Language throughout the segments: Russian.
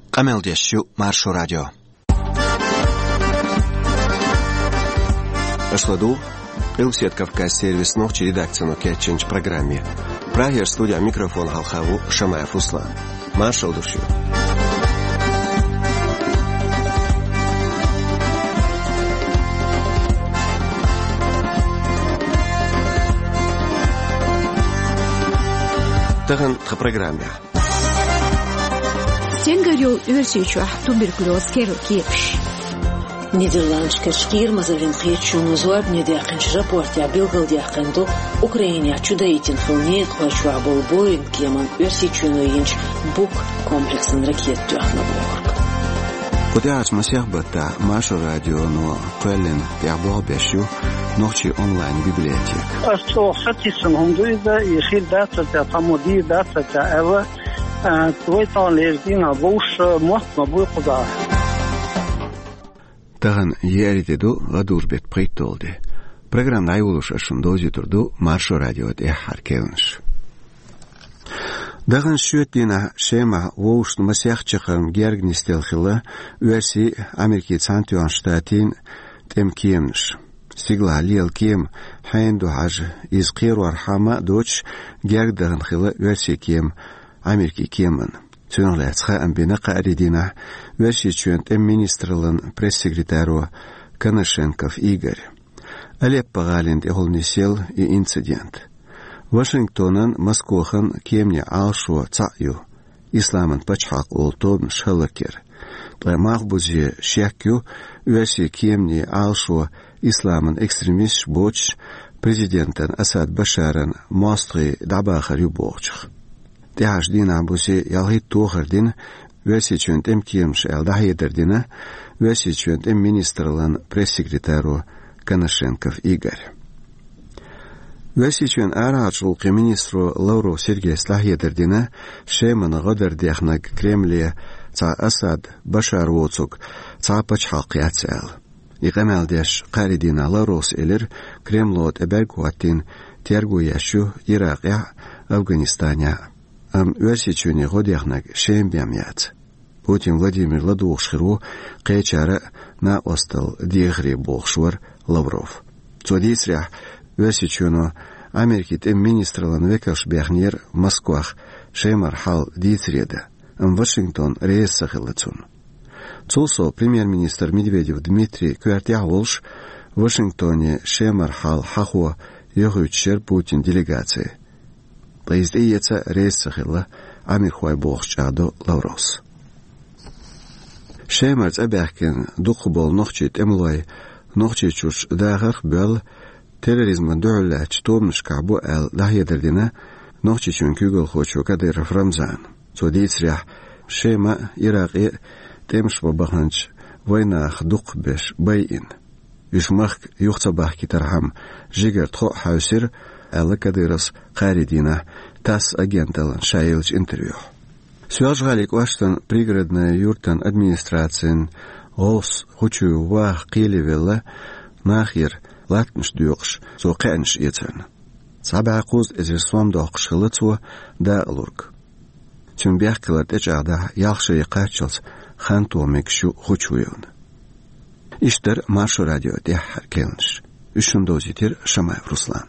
Qameldeshu Marsho Radio. Ашладу Илсет Кавказ сервис ночи редакцию кетченч программе. Прагер студия микрофон Халхаву Шамаев Руслан. Маршал душу. Таган в программе. Сенгарю версию туберкулез керкиш. Нидерландская шкирма завинхичу зуаб недяхнч рапорт я билгал дяхнду Украине чудаитин хлне хвачу аболбоин кеман версичуно инч бук комплексен ракет тяхнаборг. Кудяч масяхбата Маша радио но Квелин Ябобешу ночи онлайн библиотек. Что хатисен хондуида и хидата та тамоди дата та эва твой талердина буш мохма буйкуда. Таган яритеду гадурбет приттолде. Программа аюлушашын дозитурду Маршо радиот эхаркелнш. Даган шүтдина шема воуш масяхчахам гергнистелхила верси Америки Цантуан штатин темкемнш. Сигла лил кем хайнду хаж из қиру архама доч гергдаган хила верси кем Америки кеман. Цюнглэцха амбинаqa аридина версичуент министрлан пресс-секретару Коношенков Игорь. Алеппо галинд эхолнисел и инцидент. Вашингтонан Москохан кемне алшо цаю. Исламан пачхак олтон шалакер. Таймах бузе шякю верси кемне алшо исламан экстремист боч президентан Асад Башаран мостри дабахар юборчих. Тяж дина бусе ялхит тухардин версичуент кемш элдахидердина версичуент министрлан пресс-секретару Коношенков Игорь. Версичуент араачул министру Лавров Сергей Слахидердина шеман гадер дяхнаг Кремле ца Асад Башар воцук ца пачхак яцел. Игамалдеш қаридина Лаврос элер Кремлот эбергуатин тергуяшу Иракя Афганистания. Версичуне годяхнаг шембямят. Путин Владимир Ладухширу кайчара на остал дигри бохшвар Лавров. Цодисря версичуно Америкит министрлан векаш бяхнер Москвах шемар хал дитреда. Вашингтон рейсахилацун. Цулсо премьер-министр Медведев Дмитрий Квартяолш в Вашингтоне шемар хал хахо йогучер Путин делегации. Поездеется рейсахила Амирхуай Бохчадо Лаврос. Шемарц абяхкен духбол нохчит эмлой нохчичуш дагах бел терроризм дуляч томш кабу эл лахедердина нохчичун күгөл хочу Кадыров Рамзан. Цодицря шема Иракы темш бабаханч войнах дук беш байин. Вишмах юхцабах китархам жигер тхо хаусир Элла Кадырос Харидина ТАСС агенталан шаилч интервью. Свяжгалик Ваштон пригородная юртан администрациян олс хочу вах киливелла нахир латнш дюкш со кэнш ецен. Сабакуз эзерслам дохш хылыцу да лург. Тюмбяхкалат эчада ялши качылс ханту мекшу хочуyon. Иштер Маршо радио дехар келнш. Үшүн дозитер Шамаев Руслан.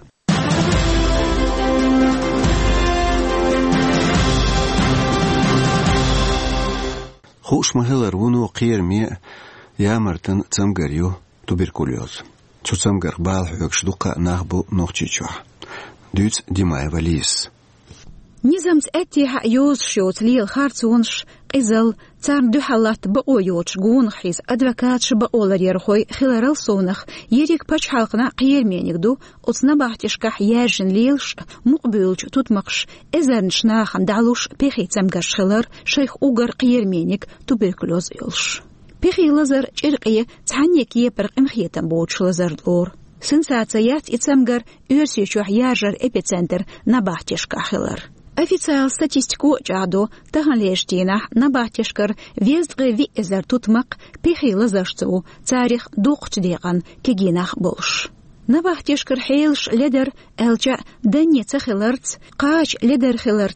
خوش مهلر ونو قير مي يامرتن تمغريو تبركوليوز چو تمغر بال حوكش دوقا ناخبو نوخچيچوا دوت ديماي وليس نظامت اتيها يوز شوت ليل خارتونش قزل تار دو حالات بقويوش گونخيز ادوكاتش بقولر يرخوي خلال صونخ يريك باش حلقنا قير مينيكدو اتنا باحتشكح ياجن ليلش مقبولش توتمقش ازرنش ناخن دعلوش بيخي تمغرش خلال شيخ اوغر قير مينيك تبركلوز يلش بيخي لازر چرقية تحنيك يبرق امخيتن بوش لازر دلور سنساتيات اتمغر يرسيشوح ياجر ابيцентр на باحتشكح خلال Официал статистику чадо таганлештина на батешкар вездгы ви эзер тутмак пехила зашцу царих духчдеган кегинах болш. На батешкар хейлш ледер элча данье цахиларц, кач ледер хиларц,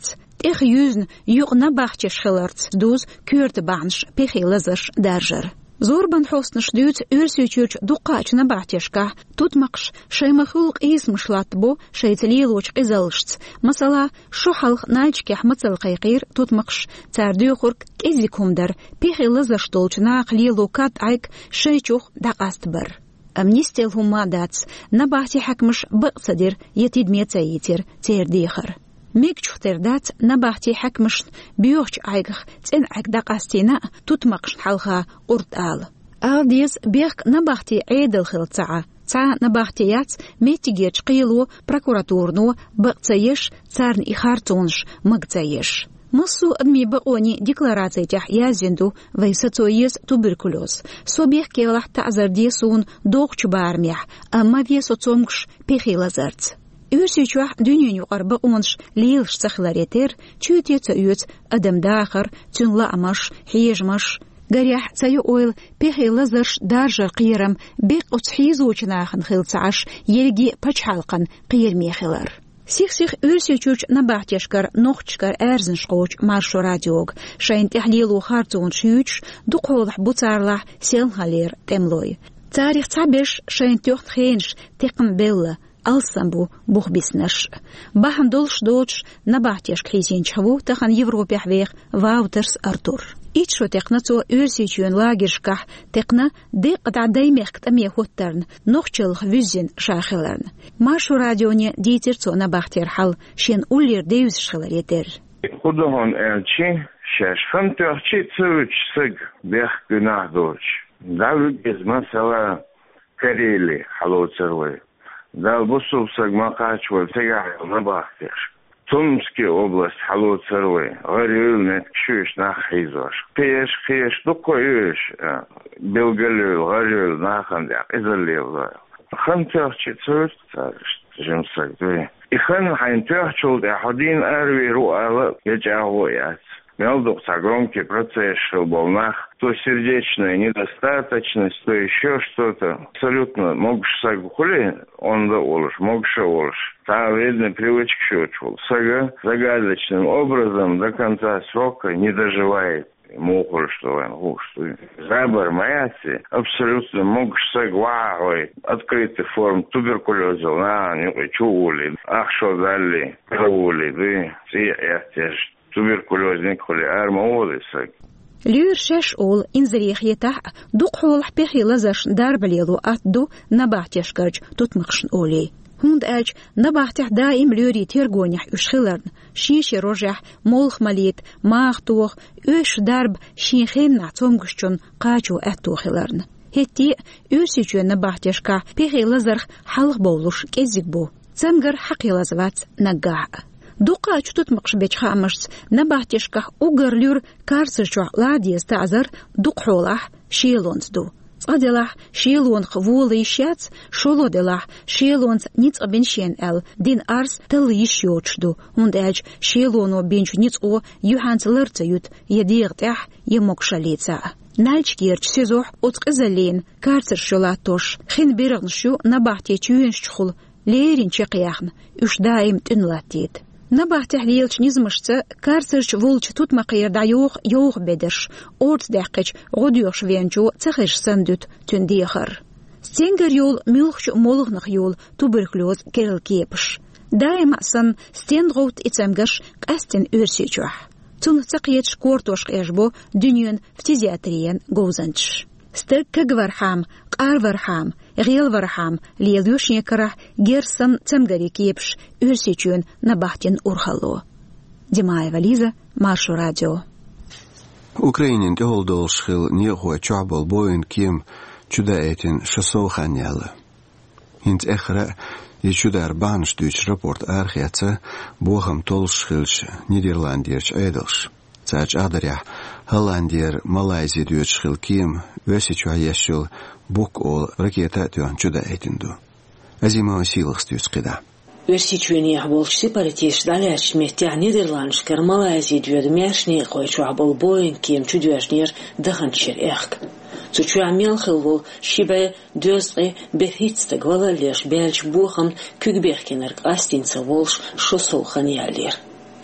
эх юзн югна бахче шхеларц дуз кюрт банш пехилазаш даржер. Зорбан хостныш дют өрсючуч дукачна бахтешка, тут макш шаймахулк измшлат бо шейтелилоч изалшц. Масала шухалх нальчке хмацал кайкир тут макш цардюхурк кезикумдар пехилазаш толчна хлилукат айк шейчух дaqastbar. Амнистел хумадац на бахте хакмш бцадир етидмеца етир цердихар. Миг чухтердац на бахте хакмш биохч айгх цен айгдaqastina тут макш халха уртал. Алдиз бех на бахте эйдл хилцаа. Ца на бахте яц метигеч қилу прокуратурну бцаеш царн и хартунш магцаеш. Массу адми баони декларации тях язенду вейсацоез туберкулез. Собех келах тазарди сун дохчу бармях, амма весоцомгш пехилазарц. Үрсючуах дүнюн юқар баонш лейлш цахларетер, чүтеца үц адамдахар, тюнла амаш, хежмаш. Гарях цаю ойл пехилазарш даржар қирам бек уцхизучнахын хилцаш, елги пачхалқан қирмехилар. Сих үрсючуч на бахтешкар нохчкар эрзеншкоч маршо радиог, шайн техлилу хартун шюч, духолах буцарлах селхалер темлой. Царих цабеш шайн тёхт хенш текн белла, алсамбу бухбиснаш. Бахан долш доч на бахтешк хизинчхаву тахан Европе хвех Ваутерс Артур. Ичшо текнацо үрсючуен лагершках текна дек дадаймехкт амехоттерн, нохчелх вюзин шахелерн. Маршу радионе дитерцо на бахтерхал, шен уллер деюз шхеларетер. Худохон элчи, шеш фантохчи цуч сыг бех гунах доч. Дал без масала карели халоцервы. Дал бусув сыг макачвал тегах на бахтерш. Томская область, Халуцервы, Горюльнет, Кшуш, Нахизош. Хеш, Дукоюш, Белгалюл, Горюль, Нахандяк, Изолевла. Хан тёрчи цурт, жимсак, дуй. И хан хайн тёрчул, один арви руала, яджагуяц. Мелдух, громкий процесс шел волнах, то сердечная недостаточность, то еще что-то. Абсолютно могешь сагухули, он да улыш, могешь улыш. Та вредная привычка щучвал. Сага загадочным образом до конца срока не доживает. Мухур, что он густ. Забор маяци абсолютно могешь сагвахой. Открытый форм туберкулеза, не чули. Ах, что дали, чули, да, все туберкулезник хули армаолисак. Люр шеш ол инзрихетах духол пехилазаш дарбалелу атду набахтешкарч тутмахшн олей. Хунд элч набахтех даим люри тергонях ушхиларн, шиши рожах молх малит, махтух, үш дарб шинхен нацомгшчун қачу әттухиларн. Хетти үсичу набахтешка пехилазарх халх болуш кезикбу. Цамгар хақилазвац нагга. Дука чутут мақшбеч хамашц набахтешках угарлюр карсырчуах ладиес тазар дукхолах шиелонцду. Цадилах шиелонх волы ищац, шолоделах шиелонц ниц обеншен эл, дин арс тыл ищочду, унд элч шиелоно бенч ниц о юханц лырцают, едиғтях емокшалица. Нальчкерч сезох отқызален, карсыр шолатош, хин берғншу набахте чуеншчхул, лерин чеқияхн, уш даим тынлатит. Набахте хлиелч низмышца, карсырч волч тут мақир да йоқ бедерш, орц дәқкіч ғодюш венчу цехеш сандут түндейхар. Стенгер йол мюлхш молығнық йол туберкулез керіл кепш. Дайма сан стенғот ицемгаш қастен өрсечуах. Цун цақиетш кортошқ эжбо дүниен фтизиатриян гоузанч. Стер кагвархам, қарвархам, ғелвархам, лиелюшнекарах герсан цемгари кепш өрсечуен набахтен урхало. Димаева Лиза, Маршу радио. Украинин тёлдол шхил нехуа чабал боин кем чудаэтин шасоханяла. Инт эхра и чудар банштуч рапорт архиаца бохам толшхилш Нидерландерч эдалш. Цач адаря Холландер Малайзия дючхил кем весичу аяшил бук ол ракета тюан чудаэтинду. Азима силах стюцкида. Версичуни ахболш сепаратиш даляч метя Нидерландшкар Малайзия дюд мяшни койчу ахбол боин кем чудюашнир даханчер эхк. Цучу амелхил вол шибе дёсты бехитстаг валалеш бельч бухам кюгбехкенерк астинца волш шосолхан ялер.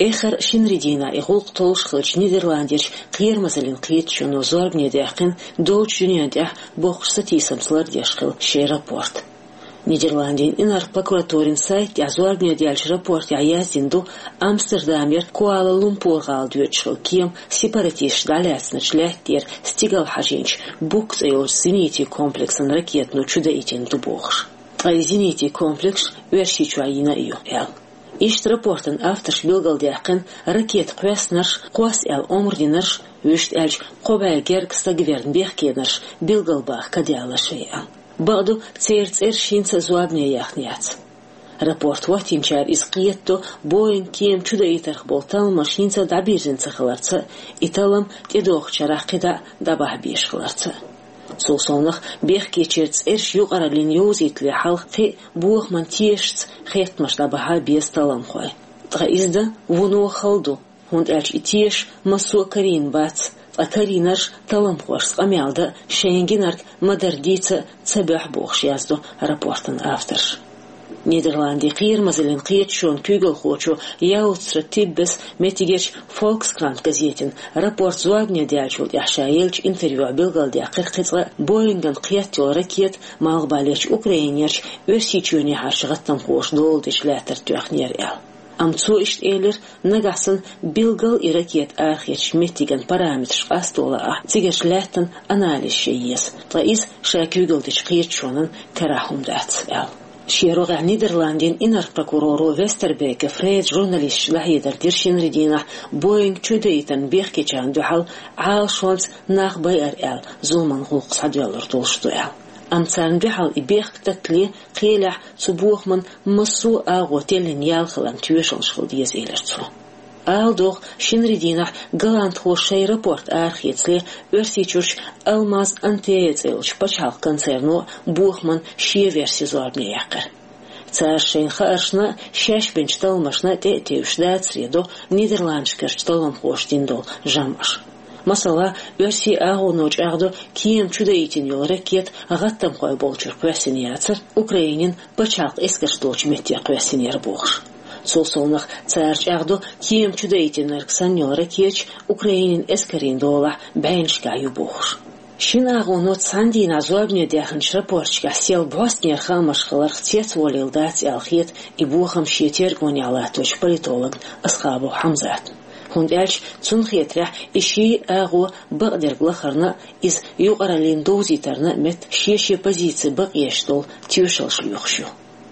آخر شنردينا يغلق طوش خلج نيدرلانديش غير مازالين قيد شنو زورب نداخن دوش دنيا داخ بوخشتي سمسلر ديشخل شي رابورت نيدرلاندين إنار بروكوراتورين سايت يعزورب ندالش رابورت يعيازيندو أمستردامير كوالالумпур غالدوشخل كيم سيباراتيش دالاسنش لاتير ستيغال حاجينش بوكس ايور زينيتي كومبلكسن رакетну чудаитин дубохш. Зенити комплекс вершичуаина ио эл. Ишт рапортен автош билгалдяқын ракет қуяснарш, қуас эл омрдинарш, вишт элч қобай гергста гвернбех кенарш, билгалбах кадялашей эл. Багду церцер шинца зуабне яхняц. Рапорт ватинчар из қиетто боин кем чудаитарх болтал машинца дабирзинца халарца, италам тедохчарах қида дабах беш халарца. Солсонах бех кечерц эрш юqaralin юзитле халхти бух мантиешц хетмаш дабаха бесталам хой. Траизда вуну халду хунд элч итиеш масу карин бац акаринаш талам хош амялда шенгинарк модердица цабах бухш язду рапортен авторш. Нидерланди қир мазалин қиет шон кюгел хочу яуцра тиббес метигеч Volkskrant газетин рапорт зуагне дячул яшаелч интервью абилгалди ақиқитла Боинган қиеттел ракет малғбалерч Украинерч өрсичуне харшығаттан хош долдиш ләтір туяхнер ел. Амцу ишт эйлер нагасын билгал и ракет архерч метиган параметрш астула тигеш ләттін анализ шейес. Траиз шакюгелдич қиет шонын карахум дац ел. شيروغ نيدرلاندين إنر بروكورورو ويستربيك فريد جورناليست لهيدر ديرشين ردينا بوينغ تشوديتن بيخكي چان دوحال عال شولز ناخ باير ال زومن غوق صديالر طولشتو ال أمثال دوحال إبيخ تتلي قيلح سبوخ من مصو آغو تيلين يالخلان تيوشن شخل ديز إيلرتو Алдох шинридинах галант хошей рапорт архицле версичуш алмаз антеецелч пачал концерну бухман шие верси зорбне якыр. Царшейн харшна шеш бенчталмашна тетеушда среду нидерландшкер чталам хоштиндол жамаш. Масала верси агоноч агдо кием чудаитин йол ракет агаттам кой болчур квесинияцер Украинин пачал эскершточ метте квесинер бухш. Солсонах царч агдо кием чудаитинер ксаньол ракеч Украинин эскерин дола бэншка юбухш. Шинагоно цандина зуабне дяханч рапорчка сел боснер хамашхалар хтец волил дать алхет и бухам щетер гонялаточ политолог Асхабу Хамзат. Хундельч цунхетря ищи агу багдер глахарна из юqaralin дозитарна мет щеше позиции бакештол тюшел шлюхшу.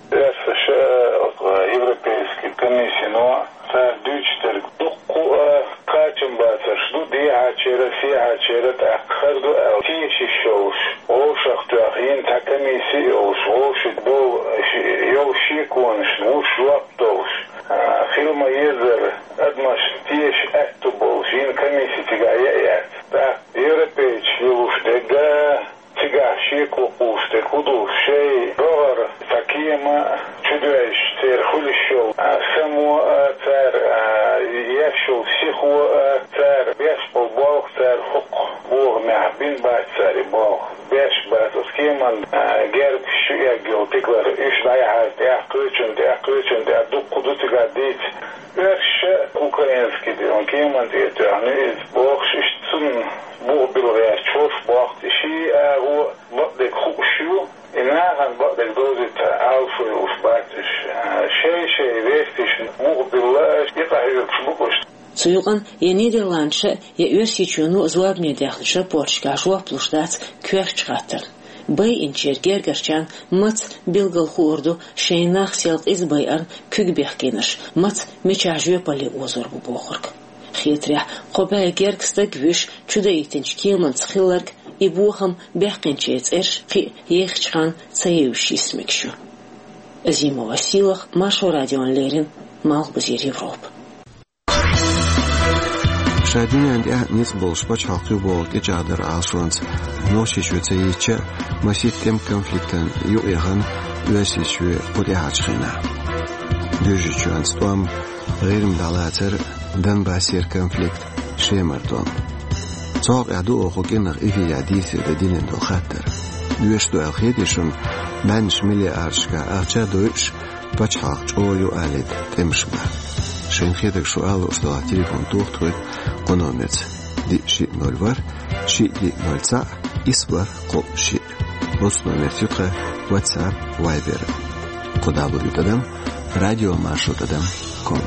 Европейской комиссии, но сардучтер дукку качем бацаш дуди ачера си ачера тахарду тиши шоуш ошахту ахин та комиссии ош бол йоши конш уш лаптош фирма езер адмаш тиш акту бол шин комиссии тигая та европейч юш дега тига шеку пусте куду шей говор такима чудовищ цер хулищел само цер яшел сиху цер беш полбол цер хук бог мябин ба цер бог беш ба скеман герб шуя геотиклар ишная я кричен да дукку тига дит верш украинский он кеман это не бог шистун бог был я чув бог ши هو بدك خوشيو إنها بدك دوزة ألف وفباتش شيء ويستش مقبل يطهيك شبكش Суюган я Нидерландша я өрсичуну зуабне дяхнша порчка жуа плуштац кверчхатер. Бай инчер герчан мац билгал хорду шейнах селт из байар күгбехкенеш мац мечажуе пали озор бухорг. Хитря қобай гергста гвиш чудаитинч килман цхиларг и бухам бехкенчец эрш қи ехчхан цаевши смекшу. Зимова силах Машу Радион Лерин Малбазир Европ. Шадине андя ниц болш пачалқи болт ижадыр алшонц ношишве цаиче масит тем конфликтен юэган уэсишве подяхачхина. Дюжичуан стуам рирм далатер Донбассер конфликт шемертон. Цог аду охогенер иви ядиси дединен до хаттер. Дуэшту алхедишун банш миллиардшка арча дуэш пачхақ чою алит темшба. عشان خيدك سؤال وصدع تليفون توخ قنامت دي شيء نولور شيء دي نولتسع إصبر قو شيء وصلوا مرتقى واتساب وايبر قدابو يتدم راديو ماشو تدم كوم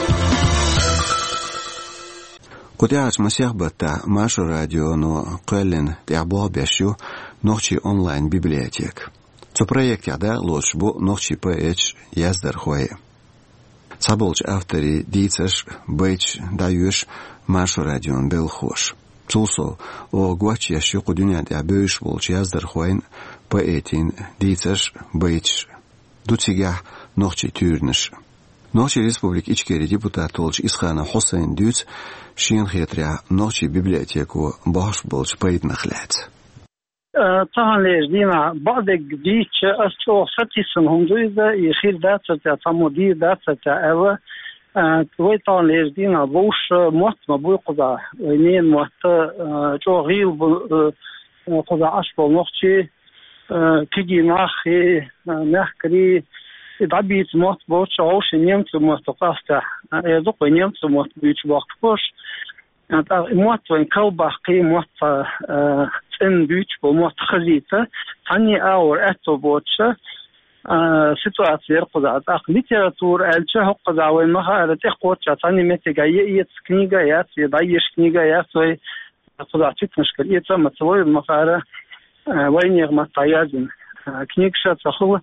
قدياش مسيح بتاع ماشو راديو نو قلن تعبوا بيشو نوخشي أونلاين بيبلياتيك تو проект яда лошбу нохчи пэч яздер хое саболч автори дицаш бэч даюш машу радион бел хош цулсо о гвач яшу кудуняд я бэш болч яздер хоин пэтин дицаш бэч дуцигя нохчи тюрнеш нохчи республик ичкери депутат олч исхана Хусейн дюц шин хетря нохчи библиотеку баш болч пэйд нахлят طبعا لجدينا بعض الجديد أشوف فتيسن هم دويدا يخير داتا تاع تمودي داتا تاع أوا توي طبعا لجدينا بوش موت مبوي قضاء وينين موت جو غيل قضاء أشبه نوختي كيجي ناخي نحكري إدعبيت موت بوش عوش نيمت موت قاستا يدوق نيمت موت بيش وقت بوش موت وين كوبا قي موت إن بيش بموت خزيته تاني أور أتو بوتشة سيتواتير قضاء ليتراتور ألشة هو قضاء وين مهارة إخوتشة تاني متجاية كنيجا يات يضيش كنيجا يات وي قضاء تكنشكل يتا متوي المفارة وين يغمى طيازن كنيجشة تخو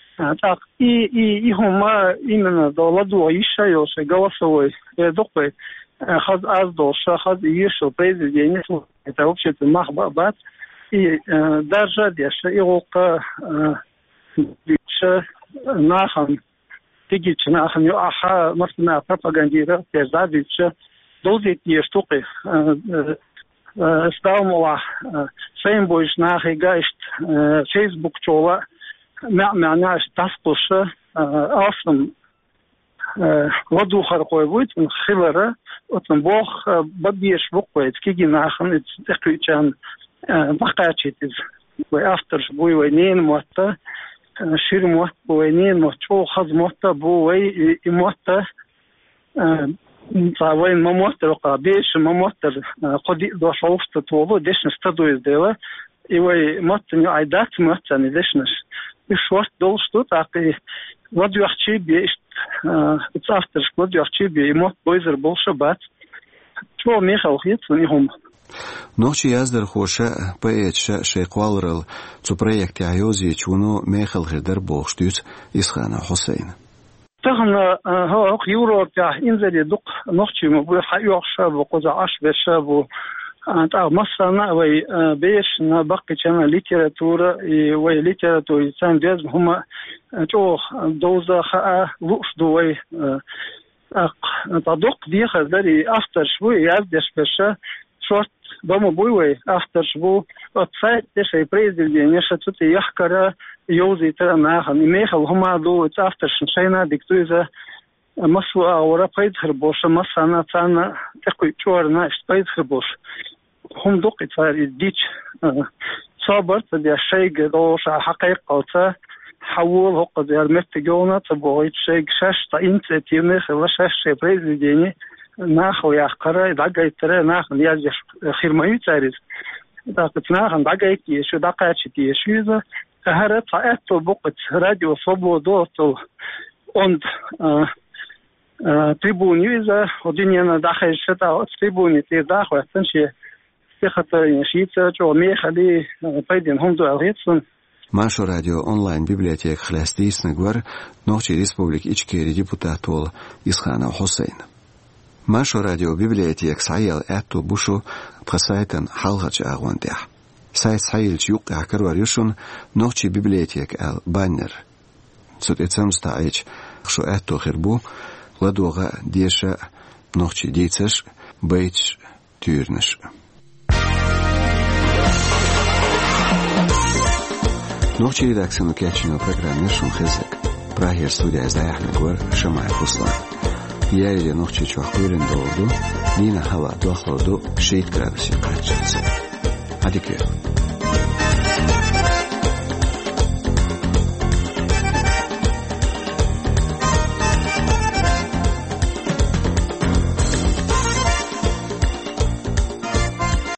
هما إمنا دولدو عيشة يوشي جواسوي يدقي خد أزدوشة خد يشو بيزي جينيسو يتوبشت المخبأ درجة ديش إيغوق ديش ناخن تيجيش ناخن يوحا مرسنا بروباغانديرا تيزا ديش دوزيت يشتوقي استاوموا سين بويش ناخي قايشت فيسبوك جوا معناش تسقوش أصلا ودو خرقوي بويت من خبرة وتنبوخ بديش بوقوي تكيجي ناخن تقريبا بقاتشيت وأفتر بوي وينين موتا شير موت وينين موتشو خز موتا بوي موتا وين ما موتا وقابيش ما موتا قدي دو شوفت توبو ديش نستدو يزدوا إيوي موتا نيو عيدات موتا نديشنش بشوارت دولشتو تاقي ودو يحشي بيشت اتسافترش ودو يحشي بيموت بويزر بولشبات شو ميخا وخيط ونيهم نوچی یازدر خوشه پایچ شیقوالرل تو پروژه عیوزی چونو میخل خدر بوشتوت اسخانه حسین. تهنا ها یورو تا اینجوری دق نوچی مبود حیوخش بقضا عش بشه أنت مثلا وي بيش نبقي كنا ليتراتورة وي ليتراتورة إنسان جاز هم جو دوزة خاء لوش دوي تدق دي خذري أفتر شوي يازدش بشه شورت دوم بوي أفتر شو وتصيد شيء بريزيل نشأت يحكر يوزي ترى معها ميخل هم دو أفتر شنشينا دكتوزة مسوا ورا بيد خربوش مثلا تانا تقوي شورنا إيش بيد خربوش هم دقت فاري ديش صابرت دي الشيء دوش حقيقة تا حول هو قد يرمت جونا تبغيت شيء شاش تا إنت تيرني خلا شاش شيء بريزيديني ناخو يحقره دقة ترى ناخو يازج خير ما يتعرض دقة ناخو دقة يشو دقة يشو إذا هرت فأتو بقت راديو صبو دوتو und трибуни за одинена даха шта трибуни те даха тенши خاطر يشيت جو ميخلي بايدين هم دو الغيتسن ماشو راديو اونلاين بيبليوتيك خلاستيس نغور نوچي ريسبوبليك ичкери депутатол Исхана Хусейн ماشو راديو بيبليوتيك سايل اتو بوشو بخسايتن حلقه اغونديح سايت سايل يوقع كرواريوشن نوچي بيبليوتيك ال بانر سوت اتسمستايچ شو اتو خربو لدوغا ديشا نوچي ديتسش بيتش تيرنش نوچی редакцияны кечино программе шун хезек. Прахер студия издаях нагор Шамай Хуслан. Я или ночи чуахуирен долду, нина хава дуахлоду 6 градусов качется. Адикер.